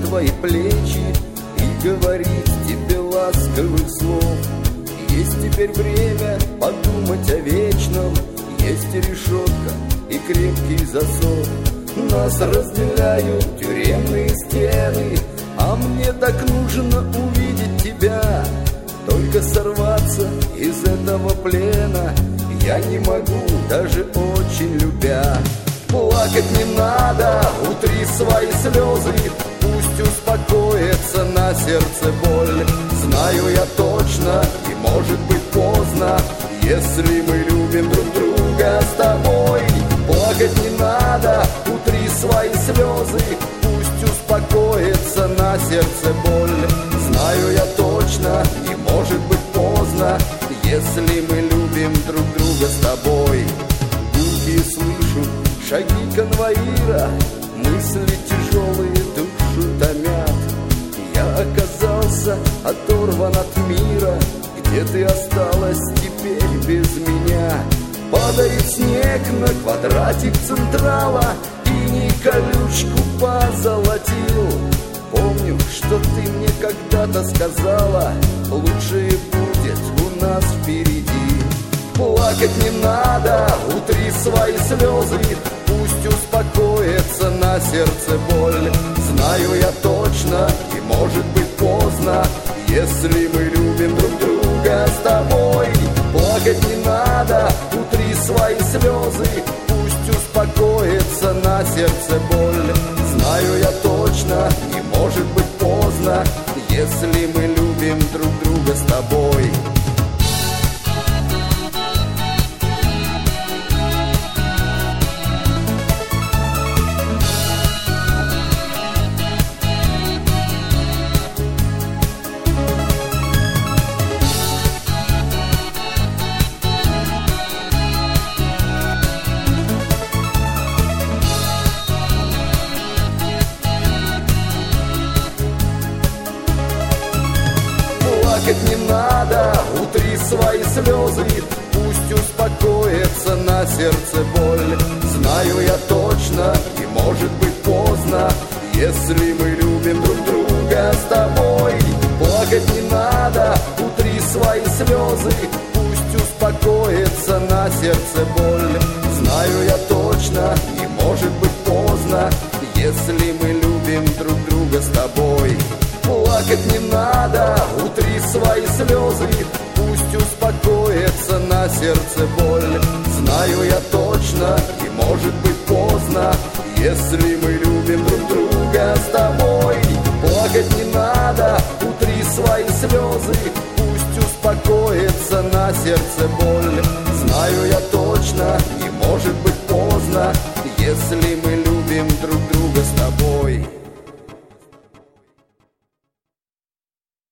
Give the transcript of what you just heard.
твои плечи и говорить тебе ласковых слов. Есть теперь время подумать о вечном, есть решетка и крепкий засов. Нас разделяют тюремные стены, а мне так нужно увидеть тебя. Только сорваться из этого плена я не могу, даже очень любя. Плакать не надо, утри свои слезы, пусть успокоится на сердце боль. Знаю я точно, и может быть поздно, если мы любим друг друга с тобой. Плакать не надо, утри свои слезы, пусть успокоится на сердце боль. Знаю я точно, и может быть поздно, если мы любим друг друга с тобой. Гулки слышу, шаги конвоира, мысли тяжелые душу томят. Я оказался оторван от мира, где ты осталась теперь без меня. Падает снег на квадратик Централа, иней колючку позолотил. Помню, что ты мне когда-то сказала, лучшее будет у нас впереди. Плакать не надо, утри свои слезы, пусть успокоится на сердце боль. Знаю я точно, и может быть поздно, если мы любим друг друга с тобой. Плакать не надо, утри свои слезы, пусть успокоится на сердце боль. Знаю я точно, и может быть поздно, если мы любим друг друга с тобой. Плакать не надо, утри свои слезы, пусть успокоится на сердце боль. Знаю я точно, и может быть поздно, если мы любим друг друга с тобой. Плакать не надо, утри свои слезы, пусть успокоится на сердце боль. Знаю я точно, и может быть поздно, если мы любим друг друга с тобой. Плакать не надо, утри свои слезы, пусть успокоится на сердце боль. Знаю я точно, и может быть поздно, если мы любим друг друга с тобой. Плакать не надо, утри свои слезы, пусть успокоится на сердце боль. Знаю я точно, и может быть поздно, если мы любим друг друга с тобой.